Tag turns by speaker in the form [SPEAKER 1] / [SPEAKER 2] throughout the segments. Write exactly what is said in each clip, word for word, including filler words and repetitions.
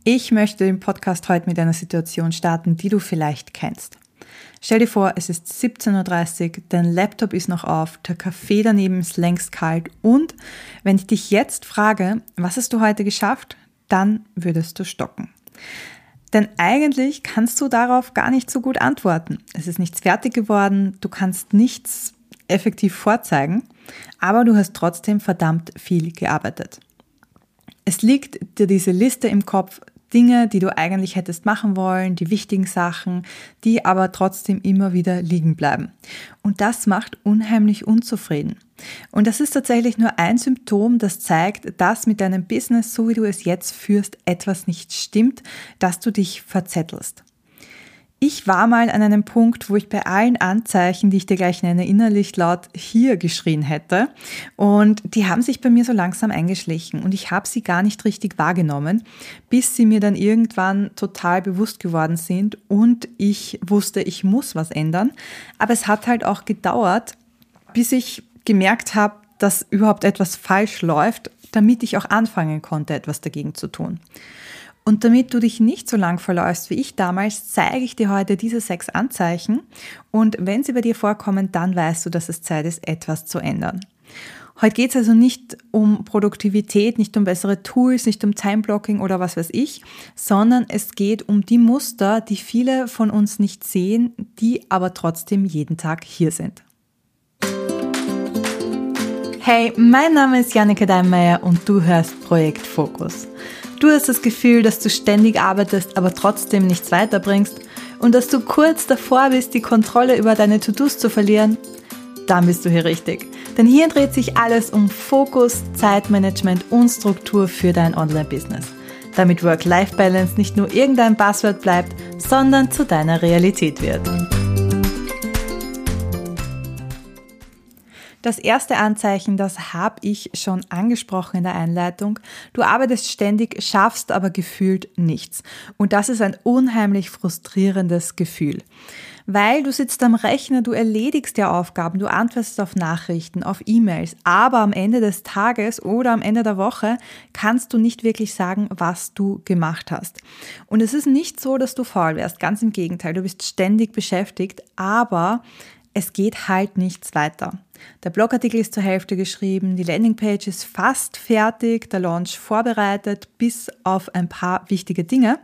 [SPEAKER 1] Ich möchte den Podcast heute mit einer Situation starten, die du vielleicht kennst. Stell dir vor, es ist siebzehn Uhr dreißig, dein Laptop ist noch auf, der Kaffee daneben ist längst kalt und wenn ich dich jetzt frage, was hast du heute geschafft, dann würdest du stocken. Denn eigentlich kannst du darauf gar nicht so gut antworten. Es ist nichts fertig geworden, du kannst nichts effektiv vorzeigen, aber du hast trotzdem verdammt viel gearbeitet. Es liegt dir diese Liste im Kopf, Dinge, die du eigentlich hättest machen wollen, die wichtigen Sachen, die aber trotzdem immer wieder liegen bleiben. Und das macht unheimlich unzufrieden. Und das ist tatsächlich nur ein Symptom, das zeigt, dass mit deinem Business, so wie du es jetzt führst, etwas nicht stimmt, dass du dich verzettelst. Ich war mal an einem Punkt, wo ich bei allen Anzeichen, die ich dir gleich nenne, innerlich laut hier geschrien hätte. Und die haben sich bei mir so langsam eingeschlichen und ich habe sie gar nicht richtig wahrgenommen, bis sie mir dann irgendwann total bewusst geworden sind und ich wusste, ich muss was ändern. Aber es hat halt auch gedauert, bis ich gemerkt habe, dass überhaupt etwas falsch läuft, damit ich auch anfangen konnte, etwas dagegen zu tun. Und damit du dich nicht so lang verläufst wie ich damals, zeige ich dir heute diese sechs Anzeichen und wenn sie bei dir vorkommen, dann weißt du, dass es Zeit ist, etwas zu ändern. Heute geht es also nicht um Produktivität, nicht um bessere Tools, nicht um Timeblocking oder was weiß ich, sondern es geht um die Muster, die viele von uns nicht sehen, die aber trotzdem jeden Tag hier sind. Hey, mein Name ist Janneke Deinmeier und du hörst Projekt Fokus. Du hast das Gefühl, dass du ständig arbeitest, aber trotzdem nichts weiterbringst und dass du kurz davor bist, die Kontrolle über deine To-Dos zu verlieren? Dann bist du hier richtig. Denn hier dreht sich alles um Fokus, Zeitmanagement und Struktur für dein Online-Business. Damit Work-Life-Balance nicht nur irgendein Buzzword bleibt, sondern zu deiner Realität wird. Das erste Anzeichen, das habe ich schon angesprochen in der Einleitung. Du arbeitest ständig, schaffst aber gefühlt nichts. Und das ist ein unheimlich frustrierendes Gefühl. Weil du sitzt am Rechner, du erledigst ja Aufgaben, du antwortest auf Nachrichten, auf E-Mails, aber am Ende des Tages oder am Ende der Woche kannst du nicht wirklich sagen, was du gemacht hast. Und es ist nicht so, dass du faul wärst, ganz im Gegenteil, du bist ständig beschäftigt, aber es geht halt nichts weiter. Der Blogartikel ist zur Hälfte geschrieben, die Landingpage ist fast fertig, der Launch vorbereitet, bis auf ein paar wichtige Dinge.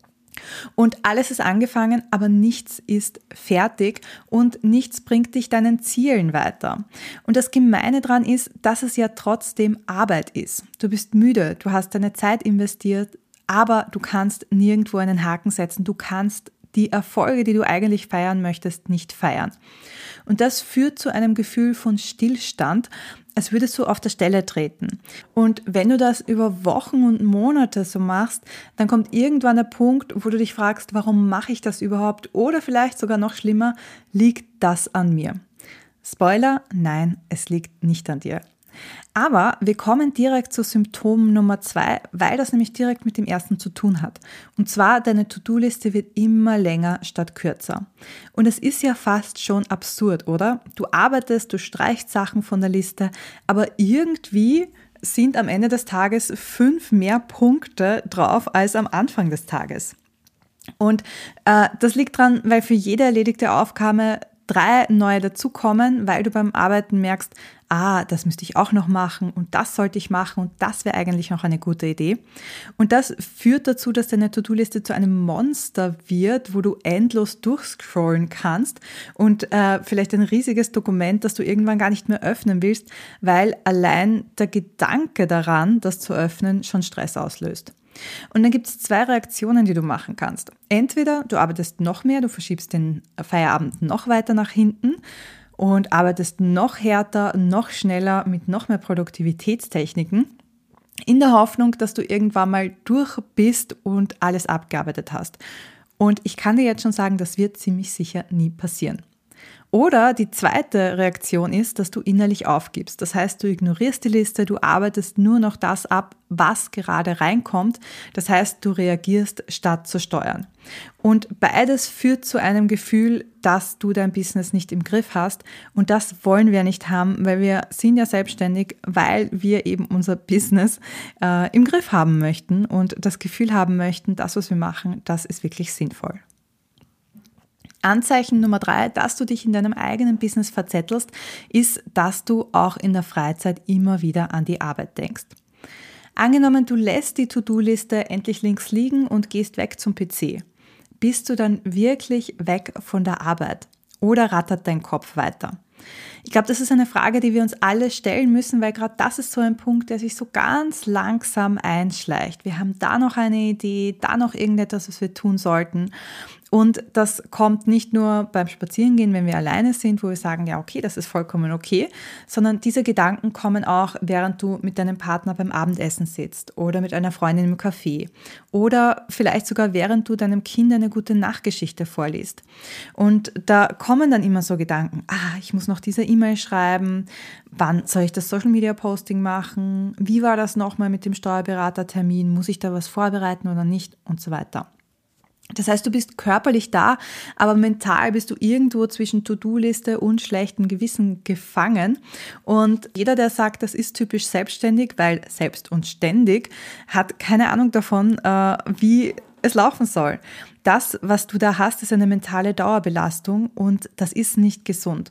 [SPEAKER 1] Und alles ist angefangen, aber nichts ist fertig und nichts bringt dich deinen Zielen weiter. Und das Gemeine daran ist, dass es ja trotzdem Arbeit ist. Du bist müde, du hast deine Zeit investiert, aber du kannst nirgendwo einen Haken setzen, du kannst die Erfolge, die du eigentlich feiern möchtest, nicht feiern. Und das führt zu einem Gefühl von Stillstand, als würdest du auf der Stelle treten. Und wenn du das über Wochen und Monate so machst, dann kommt irgendwann der Punkt, wo du dich fragst, warum mache ich das überhaupt? Oder vielleicht sogar noch schlimmer, liegt das an mir? Spoiler, nein, es liegt nicht an dir. Aber wir kommen direkt zu Symptom Nummer zwei, weil das nämlich direkt mit dem ersten zu tun hat. Und zwar, deine To-Do-Liste wird immer länger statt kürzer. Und es ist ja fast schon absurd, oder? Du arbeitest, du streichst Sachen von der Liste, aber irgendwie sind am Ende des Tages fünf mehr Punkte drauf als am Anfang des Tages. Und äh, das liegt daran, weil für jede erledigte Aufgabe drei neue dazukommen, weil du beim Arbeiten merkst, ah, das müsste ich auch noch machen und das sollte ich machen und das wäre eigentlich noch eine gute Idee. Und das führt dazu, dass deine To-Do-Liste zu einem Monster wird, wo du endlos durchscrollen kannst und äh, vielleicht ein riesiges Dokument, das du irgendwann gar nicht mehr öffnen willst, weil allein der Gedanke daran, das zu öffnen, schon Stress auslöst. Und dann gibt es zwei Reaktionen, die du machen kannst. Entweder du arbeitest noch mehr, du verschiebst den Feierabend noch weiter nach hinten und arbeitest noch härter, noch schneller mit noch mehr Produktivitätstechniken in der Hoffnung, dass du irgendwann mal durch bist und alles abgearbeitet hast. Und ich kann dir jetzt schon sagen, das wird ziemlich sicher nie passieren. Oder die zweite Reaktion ist, dass du innerlich aufgibst. Das heißt, du ignorierst die Liste, du arbeitest nur noch das ab, was gerade reinkommt. Das heißt, du reagierst statt zu steuern. Und beides führt zu einem Gefühl, dass du dein Business nicht im Griff hast. Und das wollen wir nicht haben, weil wir sind ja selbstständig, weil wir eben unser Business äh, im Griff haben möchten und das Gefühl haben möchten, das, was wir machen, das ist wirklich sinnvoll. Anzeichen Nummer drei, dass du dich in deinem eigenen Business verzettelst, ist, dass du auch in der Freizeit immer wieder an die Arbeit denkst. Angenommen, du lässt die To-Do-Liste endlich links liegen und gehst weg zum P C. Bist du dann wirklich weg von der Arbeit oder rattert dein Kopf weiter? Ich glaube, das ist eine Frage, die wir uns alle stellen müssen, weil gerade das ist so ein Punkt, der sich so ganz langsam einschleicht. Wir haben da noch eine Idee, da noch irgendetwas, was wir tun sollten. Und das kommt nicht nur beim Spazierengehen, wenn wir alleine sind, wo wir sagen, ja okay, das ist vollkommen okay, sondern diese Gedanken kommen auch, während du mit deinem Partner beim Abendessen sitzt oder mit einer Freundin im Café oder vielleicht sogar während du deinem Kind eine gute Nachtgeschichte vorliest. Und da kommen dann immer so Gedanken, ah, ich muss noch diese E-Mail schreiben, wann soll ich das Social-Media-Posting machen, wie war das nochmal mit dem Steuerberatertermin, muss ich da was vorbereiten oder nicht und so weiter. Das heißt, du bist körperlich da, aber mental bist du irgendwo zwischen To-Do-Liste und schlechtem Gewissen gefangen. Und jeder, der sagt, das ist typisch selbstständig, weil selbst und ständig, hat keine Ahnung davon, wie es laufen soll. Das, was du da hast, ist eine mentale Dauerbelastung und das ist nicht gesund.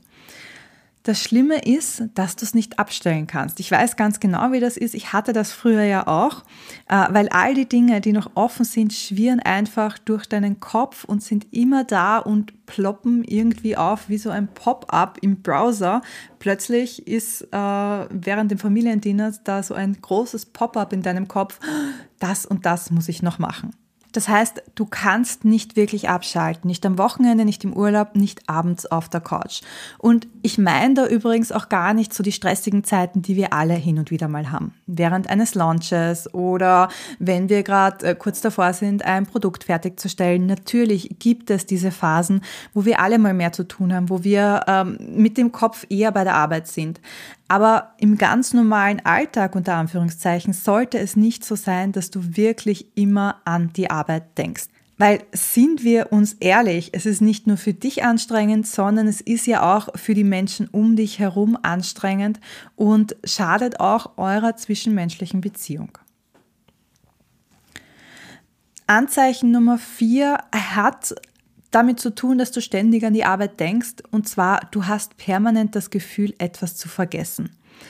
[SPEAKER 1] Das Schlimme ist, dass du es nicht abstellen kannst. Ich weiß ganz genau, wie das ist. Ich hatte das früher ja auch, weil all die Dinge, die noch offen sind, schwirren einfach durch deinen Kopf und sind immer da und ploppen irgendwie auf wie so ein Pop-up im Browser. Plötzlich ist äh, während dem Familiendinner da so ein großes Pop-up in deinem Kopf. Das und das muss ich noch machen. Das heißt, du kannst nicht wirklich abschalten, nicht am Wochenende, nicht im Urlaub, nicht abends auf der Couch. Und ich meine da übrigens auch gar nicht so die stressigen Zeiten, die wir alle hin und wieder mal haben. Während eines Launches oder wenn wir gerade kurz davor sind, ein Produkt fertigzustellen. Natürlich gibt es diese Phasen, wo wir alle mal mehr zu tun haben, wo wir ähm, mit dem Kopf eher bei der Arbeit sind. Aber im ganz normalen Alltag, unter Anführungszeichen, sollte es nicht so sein, dass du wirklich immer an die Arbeit denkst. Weil, sind wir uns ehrlich, es ist nicht nur für dich anstrengend, sondern es ist ja auch für die Menschen um dich herum anstrengend und schadet auch eurer zwischenmenschlichen Beziehung. Anzeichen Nummer vier hat damit zu tun, dass du ständig an die Arbeit denkst und zwar, du hast permanent das Gefühl, etwas zu vergessen.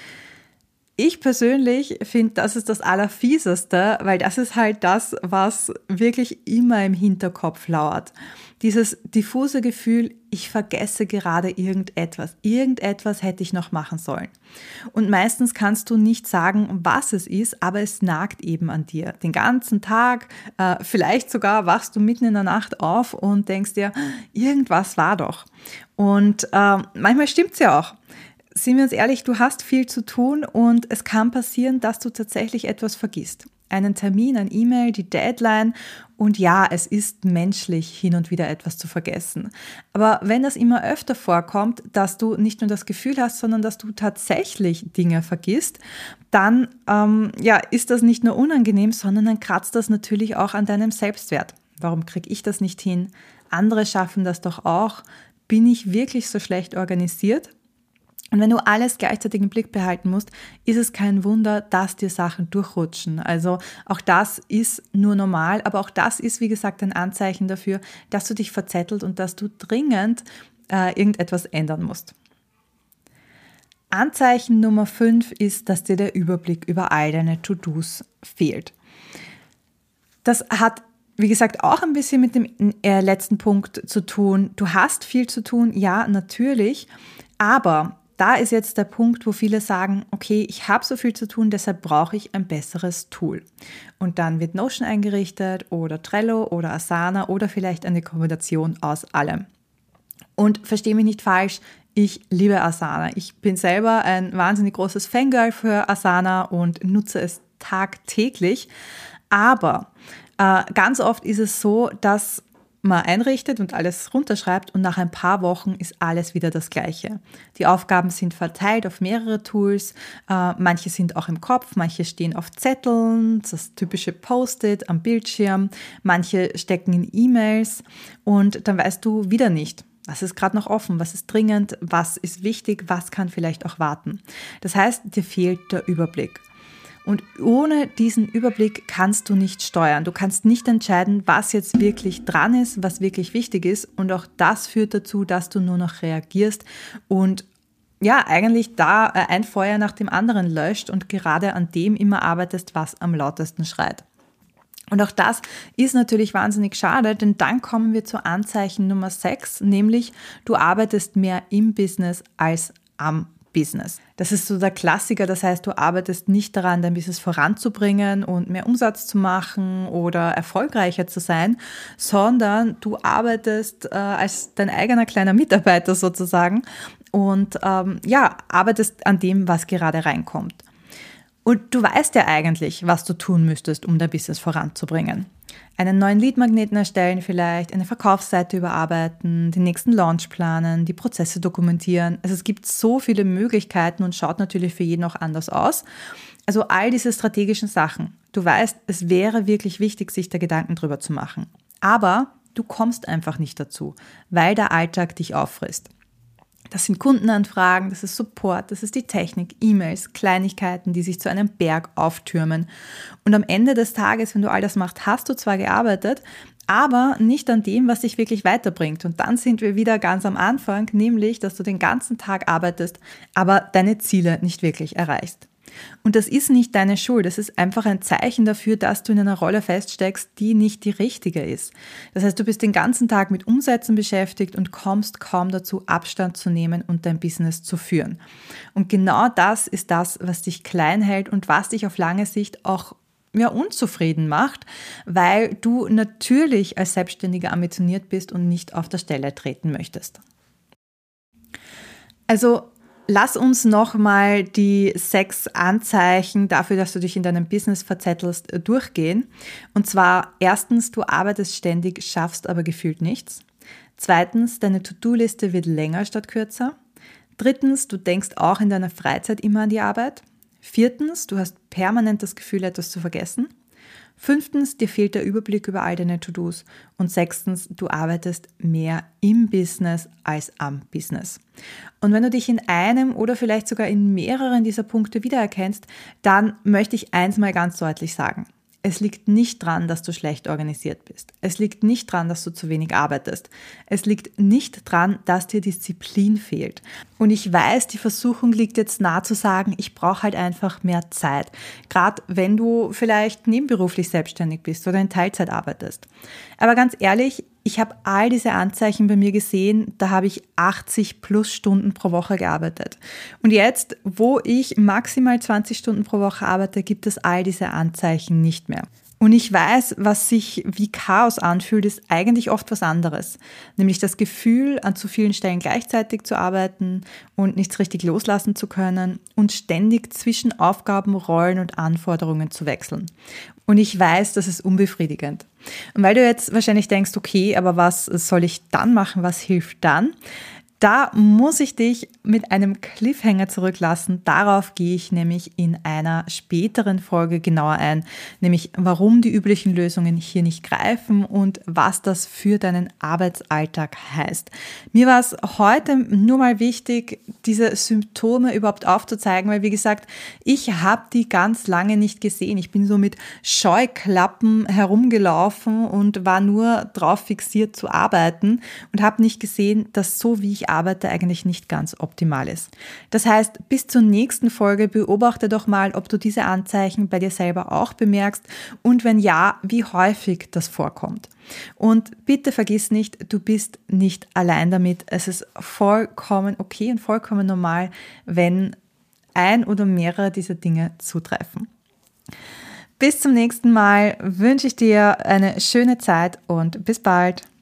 [SPEAKER 1] Ich persönlich finde, das ist das Allerfieseste, weil das ist halt das, was wirklich immer im Hinterkopf lauert. Dieses diffuse Gefühl, ich vergesse gerade irgendetwas. Irgendetwas hätte ich noch machen sollen. Und meistens kannst du nicht sagen, was es ist, aber es nagt eben an dir. Den ganzen Tag, äh, vielleicht sogar wachst du mitten in der Nacht auf und denkst dir, irgendwas war doch. Und äh, manchmal stimmt's ja auch. Sind wir uns ehrlich, du hast viel zu tun und es kann passieren, dass du tatsächlich etwas vergisst. Einen Termin, ein E-Mail, die Deadline und ja, es ist menschlich, hin und wieder etwas zu vergessen. Aber wenn das immer öfter vorkommt, dass du nicht nur das Gefühl hast, sondern dass du tatsächlich Dinge vergisst, dann ähm, ja, ist das nicht nur unangenehm, sondern dann kratzt das natürlich auch an deinem Selbstwert. Warum kriege ich das nicht hin? Andere schaffen das doch auch. Bin ich wirklich so schlecht organisiert? Und wenn du alles gleichzeitig im Blick behalten musst, ist es kein Wunder, dass dir Sachen durchrutschen. Also auch das ist nur normal, aber auch das ist, wie gesagt, ein Anzeichen dafür, dass du dich verzettelt und dass du dringend äh, irgendetwas ändern musst. Anzeichen Nummer fünf ist, dass dir der Überblick über all deine To-Dos fehlt. Das hat, wie gesagt, auch ein bisschen mit dem äh, letzten Punkt zu tun. Du hast viel zu tun, ja, natürlich, aber da ist jetzt der Punkt, wo viele sagen, okay, ich habe so viel zu tun, deshalb brauche ich ein besseres Tool. Und dann wird Notion eingerichtet oder Trello oder Asana oder vielleicht eine Kombination aus allem. Und verstehe mich nicht falsch, ich liebe Asana. Ich bin selber ein wahnsinnig großes Fangirl für Asana und nutze es tagtäglich. Aber äh, ganz oft ist es so, dass mal einrichtet und alles runterschreibt und nach ein paar Wochen ist alles wieder das Gleiche. Die Aufgaben sind verteilt auf mehrere Tools, äh, manche sind auch im Kopf, manche stehen auf Zetteln, das typische Post-it am Bildschirm, manche stecken in E-Mails und dann weißt du wieder nicht, was ist gerade noch offen, was ist dringend, was ist wichtig, was kann vielleicht auch warten. Das heißt, dir fehlt der Überblick. Und ohne diesen Überblick kannst du nicht steuern. Du kannst nicht entscheiden, was jetzt wirklich dran ist, was wirklich wichtig ist. Und auch das führt dazu, dass du nur noch reagierst und ja, eigentlich da ein Feuer nach dem anderen löscht und gerade an dem immer arbeitest, was am lautesten schreit. Und auch das ist natürlich wahnsinnig schade, denn dann kommen wir zu Anzeichen Nummer sechs, nämlich du arbeitest mehr im Business als am Business. Das ist so der Klassiker, das heißt, du arbeitest nicht daran, dein Business voranzubringen und mehr Umsatz zu machen oder erfolgreicher zu sein, sondern du arbeitest äh, als dein eigener kleiner Mitarbeiter sozusagen und ähm, ja, arbeitest an dem, was gerade reinkommt. Und du weißt ja eigentlich, was du tun müsstest, um dein Business voranzubringen. Einen neuen Leadmagneten erstellen vielleicht, eine Verkaufsseite überarbeiten, den nächsten Launch planen, die Prozesse dokumentieren. Also es gibt so viele Möglichkeiten und schaut natürlich für jeden auch anders aus. Also all diese strategischen Sachen. Du weißt, es wäre wirklich wichtig, sich da Gedanken drüber zu machen. Aber du kommst einfach nicht dazu, weil der Alltag dich auffrisst. Das sind Kundenanfragen, das ist Support, das ist die Technik, E-Mails, Kleinigkeiten, die sich zu einem Berg auftürmen. Und am Ende des Tages, wenn du all das machst, hast du zwar gearbeitet, aber nicht an dem, was dich wirklich weiterbringt. Und dann sind wir wieder ganz am Anfang, nämlich, dass du den ganzen Tag arbeitest, aber deine Ziele nicht wirklich erreichst. Und das ist nicht deine Schuld, das ist einfach ein Zeichen dafür, dass du in einer Rolle feststeckst, die nicht die richtige ist. Das heißt, du bist den ganzen Tag mit Umsätzen beschäftigt und kommst kaum dazu, Abstand zu nehmen und dein Business zu führen. Und genau das ist das, was dich klein hält und was dich auf lange Sicht auch ja, unzufrieden macht, weil du natürlich als Selbstständiger ambitioniert bist und nicht auf der Stelle treten möchtest. Also lass uns nochmal die sechs Anzeichen dafür, dass du dich in deinem Business verzettelst, durchgehen. Und zwar erstens, du arbeitest ständig, schaffst aber gefühlt nichts. Zweitens, deine To-Do-Liste wird länger statt kürzer. Drittens, du denkst auch in deiner Freizeit immer an die Arbeit. Viertens, du hast permanent das Gefühl, etwas zu vergessen. Fünftens, dir fehlt der Überblick über all deine To-Dos. Und sechstens, du arbeitest mehr im Business als am Business. Und wenn du dich in einem oder vielleicht sogar in mehreren dieser Punkte wiedererkennst, dann möchte ich eins mal ganz deutlich sagen. Es liegt nicht dran, dass du schlecht organisiert bist. Es liegt nicht dran, dass du zu wenig arbeitest. Es liegt nicht dran, dass dir Disziplin fehlt. Und ich weiß, die Versuchung liegt jetzt nahe zu sagen, ich brauche halt einfach mehr Zeit. Gerade wenn du vielleicht nebenberuflich selbstständig bist oder in Teilzeit arbeitest. Aber ganz ehrlich, ich habe all diese Anzeichen bei mir gesehen, da habe ich achtzig plus Stunden pro Woche gearbeitet. Und jetzt, wo ich maximal zwanzig Stunden pro Woche arbeite, gibt es all diese Anzeichen nicht mehr. Und ich weiß, was sich wie Chaos anfühlt, ist eigentlich oft was anderes. Nämlich das Gefühl, an zu vielen Stellen gleichzeitig zu arbeiten und nichts richtig loslassen zu können und ständig zwischen Aufgaben, Rollen und Anforderungen zu wechseln. Und ich weiß, das ist unbefriedigend. Und weil du jetzt wahrscheinlich denkst, okay, aber was soll ich dann machen, was hilft dann? Da muss ich dich mit einem Cliffhanger zurücklassen. Darauf gehe ich nämlich in einer späteren Folge genauer ein, nämlich warum die üblichen Lösungen hier nicht greifen und was das für deinen Arbeitsalltag heißt. Mir war es heute nur mal wichtig, diese Symptome überhaupt aufzuzeigen, weil wie gesagt, ich habe die ganz lange nicht gesehen. Ich bin so mit Scheuklappen herumgelaufen und war nur drauf fixiert zu arbeiten und habe nicht gesehen, dass so wie ich arbeite eigentlich nicht ganz optimal ist. Das heißt, bis zur nächsten Folge beobachte doch mal, ob du diese Anzeichen bei dir selber auch bemerkst und wenn ja, wie häufig das vorkommt. Und bitte vergiss nicht, du bist nicht allein damit. Es ist vollkommen okay und vollkommen normal, wenn ein oder mehrere dieser Dinge zutreffen. Bis zum nächsten Mal wünsche ich dir eine schöne Zeit und bis bald.